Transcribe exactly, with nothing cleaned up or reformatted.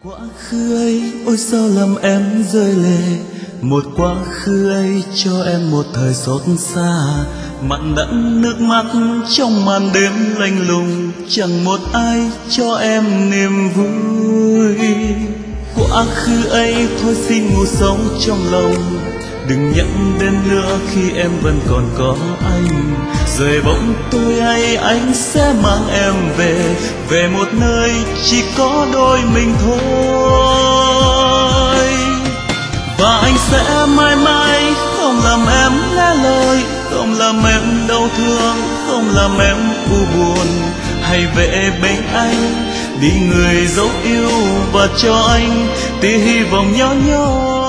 Quá khứ ấy, ôi sao làm em rơi lệ. Một quá khứ ấy cho em một thời xót xa. Mặn đẫm nước mắt trong màn đêm lạnh lùng. Chẳng một ai cho em niềm vui. Quá khứ ấy thôi xin ngủ sống trong lòng. Đừng nhắc đến nữa khi em vẫn còn có anh. Rồi bóng tối ấy anh sẽ mang em về. Về một nơi chỉ có đôi mình thôi. Và anh sẽ mãi mãi không làm em nghe lời. Không làm em đau thương, không làm em u buồn. Hãy về bên anh, đi người dấu yêu. Và cho anh tia hy vọng nhỏ nhỏ.